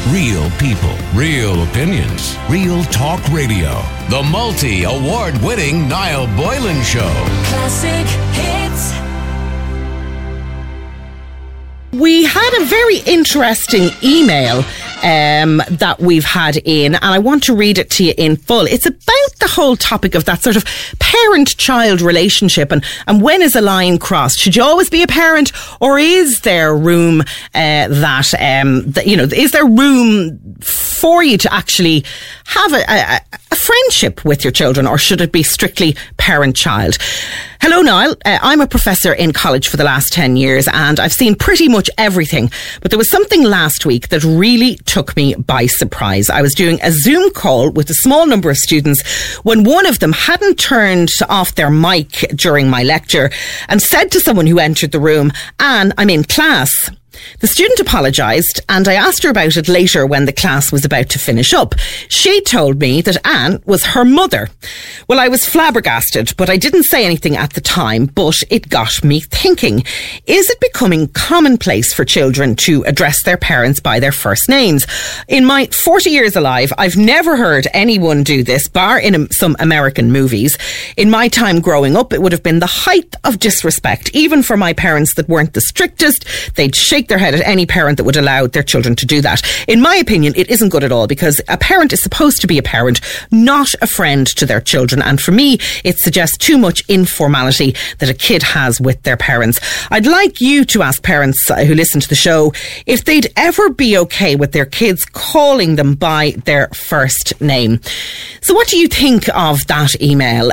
Real people, real opinions, Real Talk Radio. The multi-award-winning Niall Boylan Show. Classic hits. We had a very interesting email that we've had in, and I want to read it to you in full. It's about the whole topic of that sort of parent-child relationship and when is a line crossed? Should you always be a parent, or is there room is there room for you to actually have a friendship with your children, or should it be strictly parent-child? Hello, Niall. I'm a professor in college for the last 10 years and I've seen pretty much everything. But there was something last week that really took me by surprise. I was doing a Zoom call with a small number of students when one of them hadn't turned off their mic during my lecture and said to someone who entered the room, "Anne, I'm in class." The student apologised and I asked her about it later when the class was about to finish up. She told me that Anne was her mother. Well, I was flabbergasted, but I didn't say anything at the time, but it got me thinking. Is it becoming commonplace for children to address their parents by their first names? In my 40 years alive, I've never heard anyone do this, bar in some American movies. In my time growing up, it would have been the height of disrespect, even for my parents that weren't the strictest. They'd shake their head at any parent that would allow their children to do that. In my opinion, it isn't good at all, because a parent is supposed to be a parent, not a friend to their children. And for me, it suggests too much informality that a kid has with their parents. I'd like you to ask parents who listen to the show if they'd ever be okay with their kids calling them by their first name. So what do you think of that email?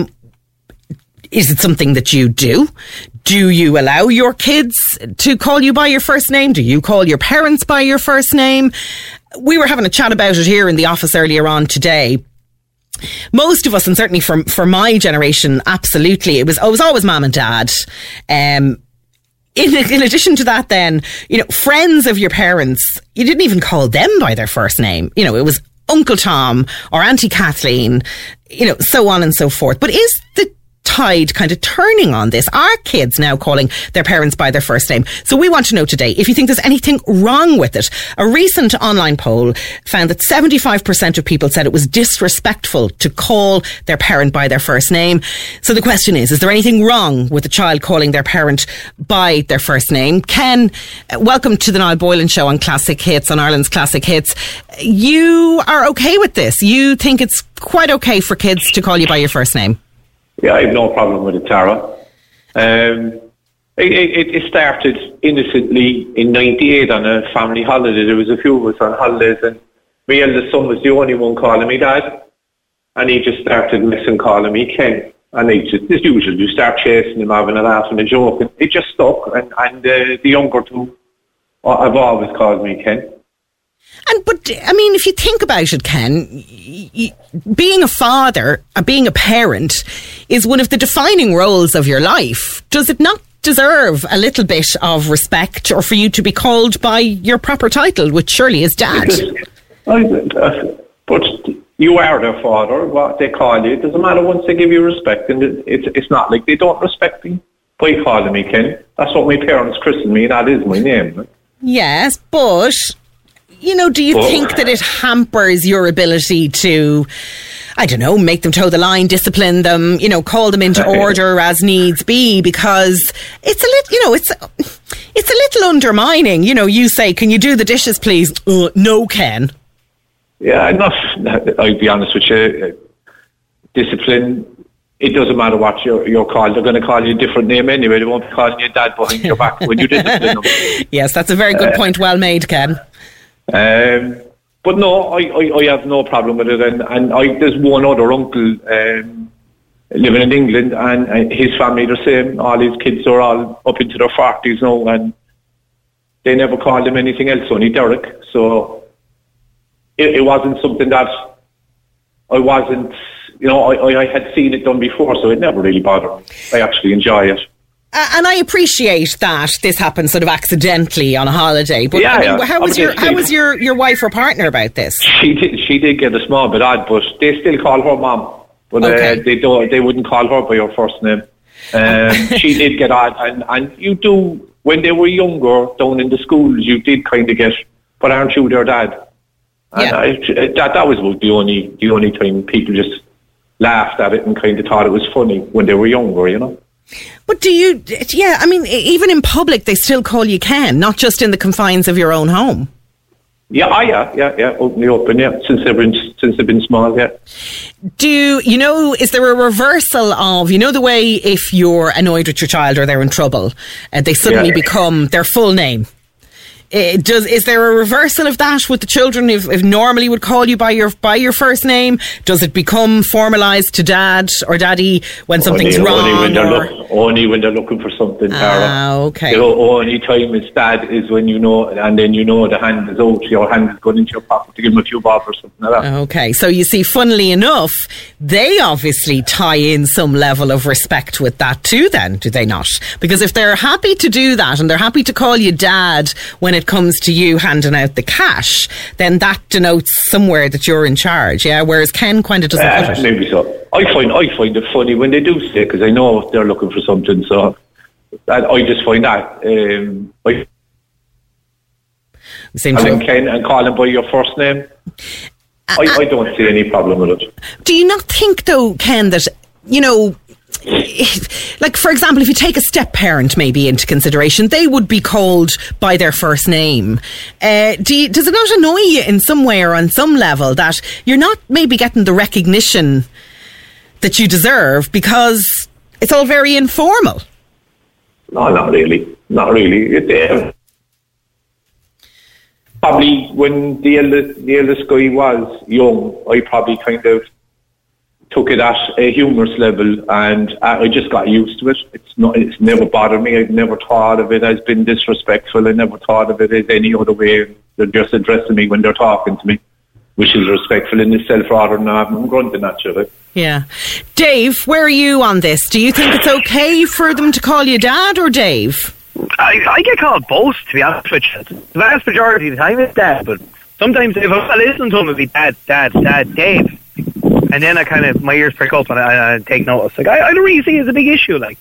Is it something that you do? Do you allow your kids to call you by your first name? Do you call your parents by your first name? We were having a chat about it here in the office earlier on today. Most of us, and certainly for my generation, absolutely, it was always mum and dad. In addition to that, then, friends of your parents, you didn't even call them by their first name. It was Uncle Tom or Auntie Kathleen, so on and so forth. But is the tide kind of turning on this? Are kids now calling their parents by their first name? So we want to know today if you think there's anything wrong with it. A recent online poll found that 75% of people said it was disrespectful to call their parent by their first name. So the question is there anything wrong with a child calling their parent by their first name? Ken, welcome to the Niall Boylan Show on Classic Hits, on Ireland's Classic Hits. You are okay with this? You think it's quite okay for kids to call you by your first name? Yeah, I have no problem with it, Tara. It started innocently in 98 on a family holiday. There was a few of us on holidays and my eldest son was the only one calling me Dad. And he just started messing calling me Ken. And as usual, you start chasing him, having a laugh and a joke. And it just stuck. And the younger two have always called me Ken. But if you think about it, Ken, being a father, being a parent, is one of the defining roles of your life. Does it not deserve a little bit of respect, or for you to be called by your proper title, which surely is Dad? But you are their father. What they call you, it doesn't matter once they give you respect. And it's not like they don't respect me by calling me Ken. That's what my parents christened me, and that is my name. Yes, but do you think that it hampers your ability to, I don't know, make them toe the line, discipline them, call them into order as needs be? Because it's a little undermining. You say, "Can you do the dishes, please?" No, Ken. Yeah, I'll be honest with you. Discipline, it doesn't matter what you're called. They're going to call you a different name anyway. They won't be calling you Dad behind your back when you discipline them. Yes, that's a very good point. Well made, Ken. But no, I have no problem with it, and there's one other uncle living in England, and his family the same. All his kids are all up into their 40s now, and they never called him anything else, only Derek. So it wasn't something that I wasn't, I had seen it done before, so it never really bothered me. I actually enjoy it. And I appreciate that this happened sort of accidentally on a holiday. But how was your wife or partner about this? She did get a small bit odd, but they still call her mom. But okay. They wouldn't call her by her first name. She did get odd, and you do, when they were younger, down in the schools, you did kind of get but aren't you their dad? And that was the only time people just laughed at it and kind of thought it was funny when they were younger, you know. But do you, I mean, even in public, they still call you Ken, not just in the confines of your own home. Yeah, openly open, since they've been small, yeah. Is there a reversal of, the way if you're annoyed with your child or they're in trouble, they suddenly become their full name? Is there a reversal of that with the children? If normally would call you by your first name, does it become formalised to dad or daddy when something's wrong? Only when they're looking for something, Tara. Okay. The only time it's dad is when and then the hand is out, your hand is going into your pocket to give them a few bob or something like that. Okay, so you see, funnily enough, they obviously tie in some level of respect with that too then, do they not? Because if they're happy to do that and they're happy to call you dad when it comes to you handing out the cash, then that denotes somewhere that you're in charge, whereas Ken kind of doesn't put it. Maybe so. I find it funny when they do say, because I know they're looking for something, so I just find that Ken and call him by your first name, I don't see any problem with it. Do you not think though, Ken, that like, for example, if you take a step-parent maybe into consideration, they would be called by their first name. Does it not annoy you in some way or on some level that you're not maybe getting the recognition that you deserve because it's all very informal? No, not really. Probably when the eldest guy was young, I probably kind of took it at a humorous level, and I just got used to it. It's never bothered me. I've never thought of it as being disrespectful. I never thought of it as any other way. They're just addressing me when they're talking to me, which is respectful in itself rather than having grunting at you. Yeah. Dave, where are you on this? Do you think it's okay for them to call you dad or Dave? I get called both, to be honest with you. The vast majority of the time it's dad, but sometimes if I listen to him, it'll be dad, Dave. And then my ears prick up and I take notice. Like, I don't really see it as a big issue, But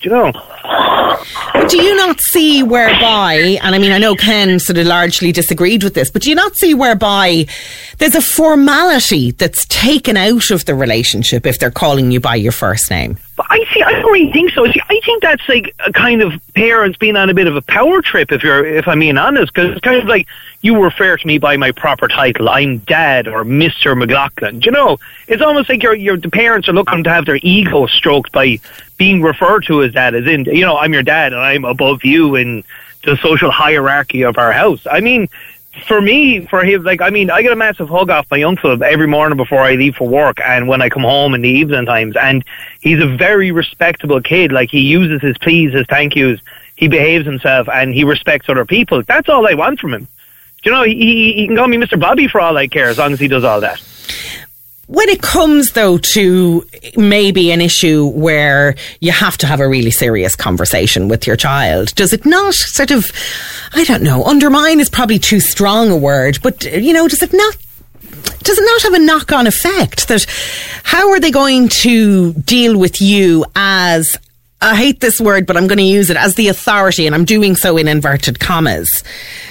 do you not see whereby, and I mean, I know Ken sort of largely disagreed with this, but do you not see whereby there's a formality that's taken out of the relationship if they're calling you by your first name? But I don't really think so. I think that's like a kind of parents being on a bit of a power trip, if I'm being honest, because it's kind of like, you refer to me by my proper title. I'm Dad or Mr. McLaughlin. It's almost like the parents are looking to have their ego stroked by being referred to as Dad, as in, I'm your dad and I'm above you in the social hierarchy of our house. I mean, for him, I get a massive hug off my uncle every morning before I leave for work and when I come home in the evening times, and he's a very respectable kid. Like, he uses his please, his thank yous, he behaves himself and he respects other people. That's all I want from him. He can call me Mr. Bobby for all I care, as long as he does all that. When it comes, though, to maybe an issue where you have to have a really serious conversation with your child, does it not sort of, I don't know, undermine is probably too strong a word, but, does it not have a knock-on effect that how are they going to deal with you as, I hate this word, but I'm going to use it, as the authority, and I'm doing so in inverted commas.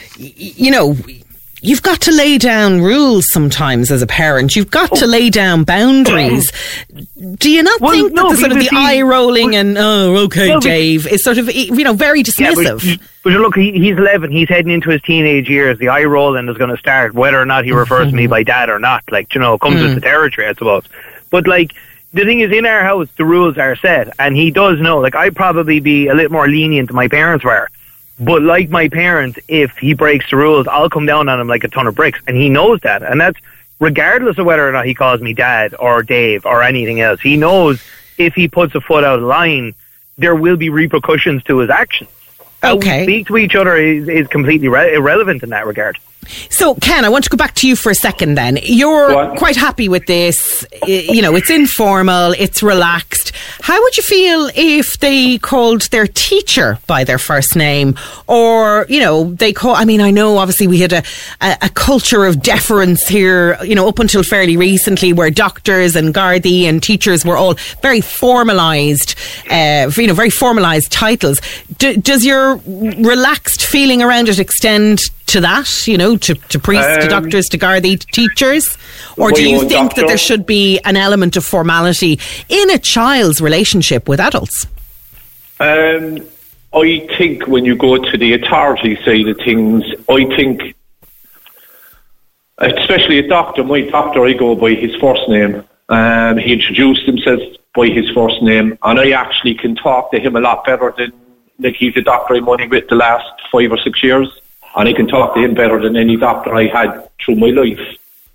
You've got to lay down rules sometimes as a parent. You've got to lay down boundaries. Do you not think that the sort of the eye rolling and, Dave, is sort of, very dismissive? Yeah, but look, he's 11. He's heading into his teenage years. The eye rolling is going to start, whether or not he refers to me by dad or not. Comes with the territory, I suppose. But, the thing is, in our house, the rules are set. And he does know, I'd probably be a little more lenient than my parents were. But like my parents, if he breaks the rules, I'll come down on him like a ton of bricks. And he knows that. And that's regardless of whether or not he calls me Dad or Dave or anything else. He knows if he puts a foot out of line, there will be repercussions to his actions. How we speak to each other is completely irrelevant in that regard. So, Ken, I want to go back to you for a second then. You're quite happy with this. It's informal, it's relaxed. How would you feel if they called their teacher by their first name? Or, they call, I know obviously we had a culture of deference here, up until fairly recently, where doctors and Gardaí and teachers were all very formalised, very formalised titles. Does your relaxed feeling around it extend to that, you know, to priests, to doctors, to Gardaí, to teachers? Or do you think that there should be an element of formality in a child's relationship with adults? I think when you go to the authority side of things, I think, especially a doctor, my doctor, I go by his first name. He introduced himself by his first name, and I actually can talk to him a lot better than, like, he's a doctor I'm only with the last 5 or 6 years, and I can talk to him better than any doctor I had through my life.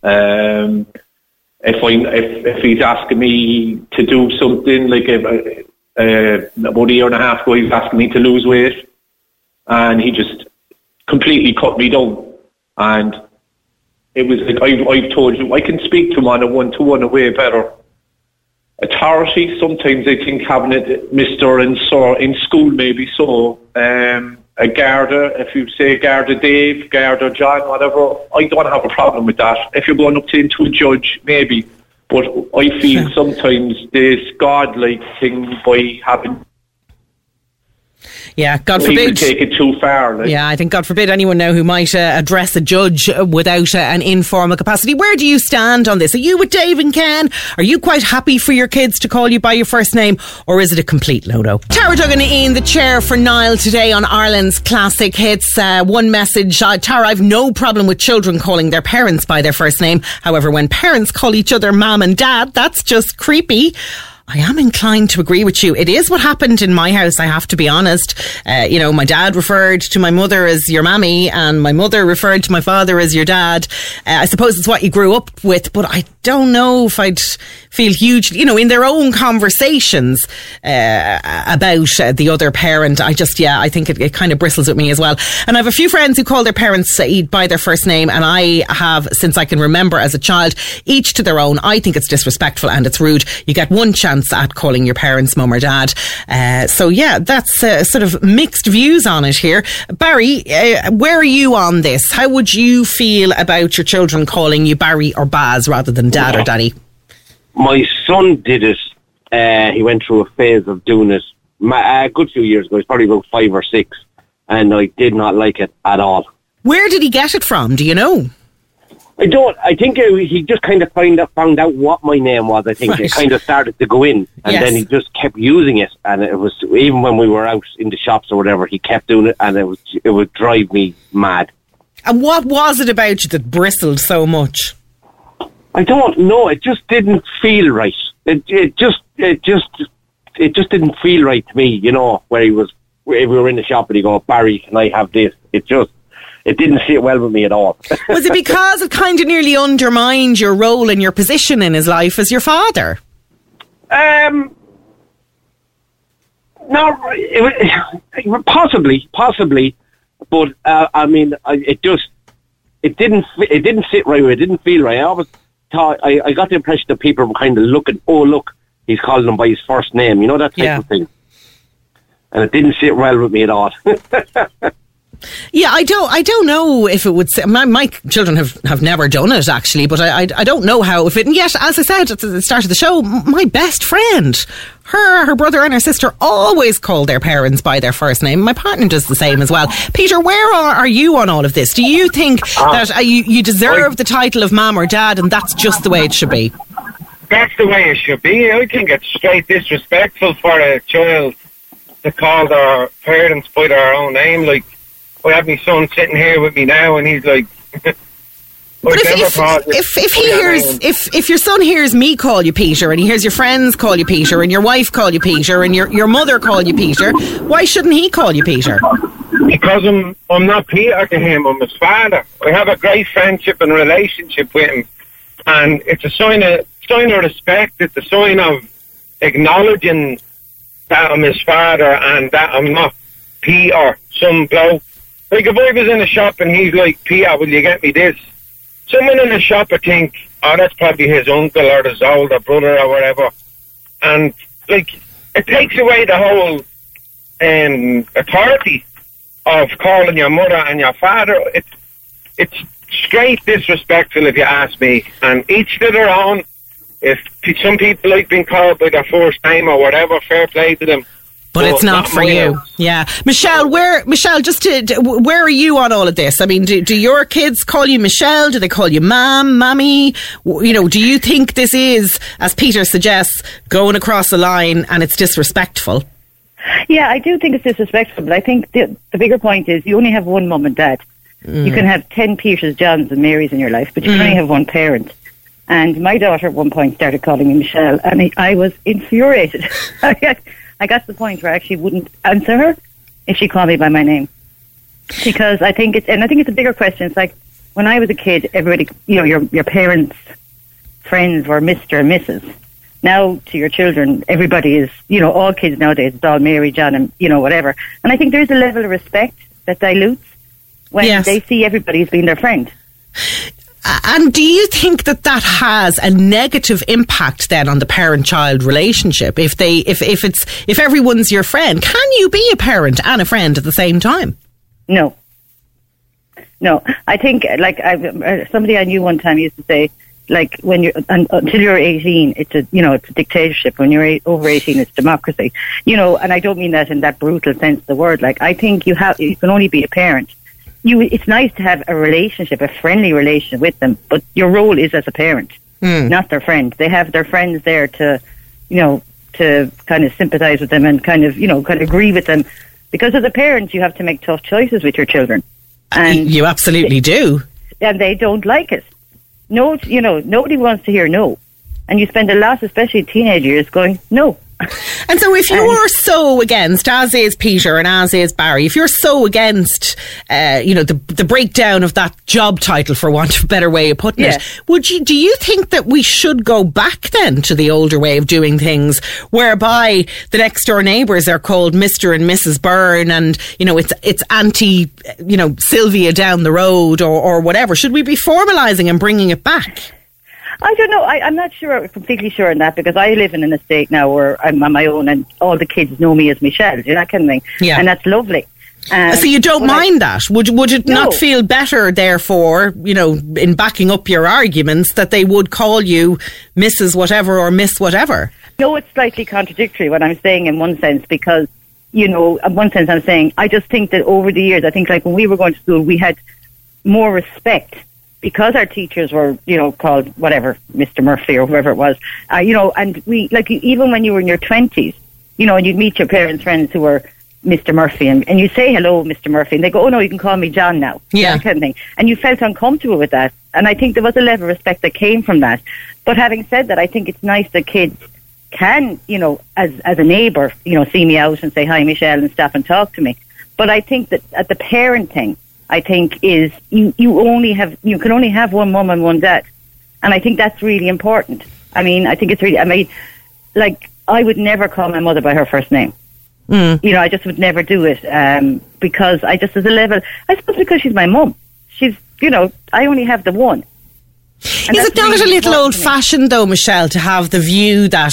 If he's asking me to do something, like about a year and a half ago, he was asking me to lose weight, and he just completely cut me down. And it was like, I've told you, I can speak to him on a one-to-one a way better. Authority, sometimes I think having it Mr. and Sir in school maybe so. A Garda, if you say Garda Dave, Garda John, whatever, I don't have a problem with that. If you're going up to a judge, maybe. But I feel sometimes this godlike thing by having... Yeah, God forbid. Take it too far. Like. Yeah, I think God forbid anyone now who might address a judge without an informal capacity. Where do you stand on this? Are you with Dave and Ken? Are you quite happy for your kids to call you by your first name? Or is it a complete no-no? Tara Duggan in the chair for Niall today on Ireland's Classic Hits. One message. Tara, I've no problem with children calling their parents by their first name. However, when parents call each other mum and dad, that's just creepy. I am inclined to agree with you. It is what happened in my house, I have to be honest. You know, my dad referred to my mother as your mammy, and my mother referred to my father as your dad. I suppose it's what you grew up with, but I don't know if I'd feel hugely, you know, in their own conversations about the other parent. I think it kind of bristles with me as well. And I have a few friends who call their parents by their first name, and I have, since I can remember as a child, each to their own. I think it's disrespectful and it's rude. You get one chance at calling your parents mum or dad. So yeah, that's sort of mixed views on it here. Barry, where are you on this? How would you feel about your children calling you Barry or Baz rather than dad or daddy? My son did it. He went through a phase of doing it a good few years ago. He's probably about 5 or 6, and I did not like it at all. Where did he get it from? Do you know? I don't. I think he just kind of found out what my name was. I think right. It kind of started to go in, and then he just kept using it. And it was, even when we were out in the shops or whatever, he kept doing it, and it would drive me mad. And what was it about you that bristled so much? I don't know. It just didn't feel right. It just didn't feel right to me. You know, where if we were in the shop and he go, Barry, can I have this? It didn't sit well with me at all. Was it because it kind of nearly undermined your role and your position in his life as your father? No, possibly, but I mean, it didn't sit right. It didn't feel right. I always thought I got the impression that people were kind of looking. Oh, look, he's calling him by his first name. You know, that type of thing. And it didn't sit well with me at all. Yeah, I don't know if it would. My children have never done it actually, but I don't know how if it. And yet, as I said at the start of the show, my best friend, her brother and her sister always call their parents by their first name. My partner does the same as well. Peter, where are you on all of this? Do you think that you deserve the title of mum or dad, and that's just the way it should be? That's the way it should be. I think it's straight disrespectful for a child to call their parents by their own name. Like, I have my son sitting here with me now, and he's like, but if your son hears me call you Peter, and he hears your friends call you Peter, and your wife call you Peter, and your mother call you Peter, why shouldn't he call you Peter? Because I'm not Peter to him, I'm his father. I have a great friendship and relationship with him, and it's a sign of respect. It's a sign of acknowledging that I'm his father and that I'm not Peter, some bloke. Like, if I was in a shop and he's like, Peter, will you get me this? Someone in the shop would think, oh, that's probably his uncle or his older brother or whatever. And, like, it takes away the whole authority of calling your mother and your father. It's straight disrespectful, if you ask me. And each to their own. If some people like being called by their first name or whatever, fair play to them. But it's not for you. Yeah. Michelle, where are you on all of this? I mean, do your kids call you Michelle? Do they call you ma'am, mammy? You know, do you think this is, as Peter suggests, going across the line and it's disrespectful? Yeah, I do think it's disrespectful, but I think the bigger point is you only have one mum and dad. You can have 10 Peters, Johns and Marys in your life, but you can only have one parent. And my daughter at one point started calling me Michelle, and I was infuriated. I got to the point where I actually wouldn't answer her if she called me by my name. Because I think it's a bigger question. It's like, when I was a kid, everybody, you know, your parents' friends were Mr. and Mrs. Now, to your children, everybody is, you know, all kids nowadays, it's all Mary, John, and, you know, whatever. And I think there's a level of respect that dilutes when they see everybody as being their friend. And do you think that has a negative impact then on the parent-child relationship? If everyone's your friend, can you be a parent and a friend at the same time? No. I think, like, somebody I knew one time used to say, like, when you're until you're 18, it's a dictatorship. When you're over 18, it's democracy. You know, and I don't mean that in that brutal sense of the word. Like, I think you can only be a parent. It's nice to have a relationship, a friendly relationship with them, but your role is as a parent, not their friend. They have their friends there to kind of sympathise with them and kind of agree with them. Because as a parent, you have to make tough choices with your children. And you absolutely do. And they don't like it. No, you know, nobody wants to hear no. And you spend a lot, especially teenage years, going, no. And so if you're so against, as is Peter and as is Barry, if you're so against, the breakdown of that job title, for want of a better way of putting it, do you think that we should go back then to the older way of doing things, whereby the next door neighbours are called Mr. and Mrs. Byrne, and, you know, it's Auntie, you know, Sylvia down the road or whatever? Should we be formalising and bringing it back? I don't know. I'm not completely sure on that, because I live in an estate now where I'm on my own and all the kids know me as Michelle, you know, that kind of thing. Yeah. And that's lovely. So you don't mind that? Would it not feel better, therefore, you know, in backing up your arguments, that they would call you Mrs. whatever or Miss whatever? No, it's slightly contradictory what I'm saying in one sense, because, you know, in one sense I'm saying, I just think that over the years, I think like when we were going to school, we had more respect. Because our teachers were, you know, called whatever, Mr. Murphy or whoever it was, you know, and we, like, even when you were in your 20s, you know, and you'd meet your parents' friends who were Mr. Murphy, and you say, hello, Mr. Murphy, and they go, oh no, you can call me John now. Yeah. That kind of thing. And you felt uncomfortable with that. And I think there was a level of respect that came from that. But having said that, I think it's nice that kids can, you know, as a neighbour, you know, see me out and say, hi, Michelle, and stuff, and talk to me. But I think that at the parent thing, I think is you can only have one mum and one dad. And I think that's really important. I mean, like, I would never call my mother by her first name. You know, I just would never do it, because I just, as a level, I suppose because she's my mum. She's, you know, I only have the one. And is it not really a little old-fashioned, though, Michelle, to have the view that,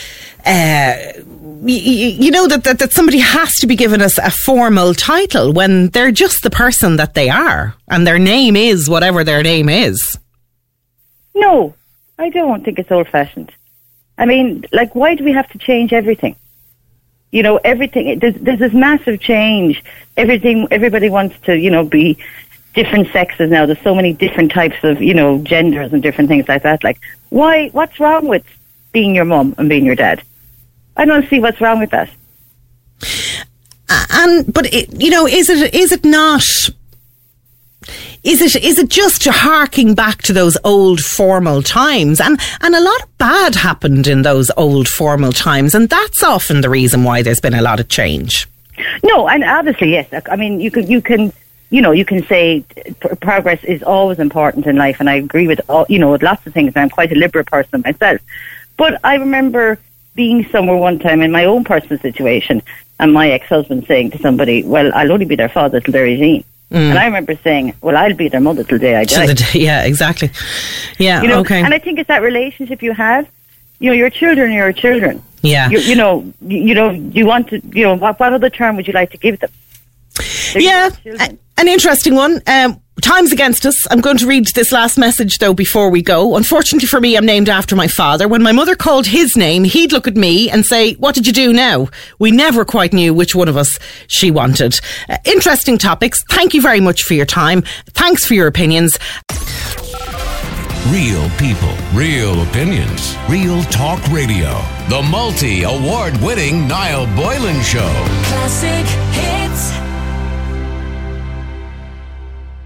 you know, that somebody has to be given us a formal title when they're just the person that they are, and their name is whatever their name is? No, I don't think it's old-fashioned. I mean, like, why do we have to change everything? You know, everything, there's this massive change. Everybody wants to, you know, be different sexes now. There's so many different types of, you know, genders and different things like that. Like, why, what's wrong with being your mum and being your dad? I don't see what's wrong with that. But you know, is it just harking back to those old formal times? And a lot of bad happened in those old formal times, and that's often the reason why there's been a lot of change. No, and obviously, yes. I mean, you can say progress is always important in life, and I agree with with lots of things. And I'm quite a liberal person myself, but I remember being somewhere one time in my own personal situation, and my ex-husband saying to somebody, well, I'll only be their father till they're 18. And I remember saying, well, I'll be their mother till the day I die. Yeah, exactly. Yeah, you know, okay. And I think it's that relationship you have. You know, your children are your children. Yeah. You want to, what other term would you like to give them? They're yeah, an interesting one. Time's against us. I'm going to read this last message, though, before we go. Unfortunately for me, I'm named after my father. When my mother called his name, he'd look at me and say, "What did you do now?" We never quite knew which one of us she wanted. Interesting topics. Thank you very much for your time. Thanks for your opinions. Real people, real opinions, Real Talk Radio. The multi-award-winning Niall Boylan Show. Classic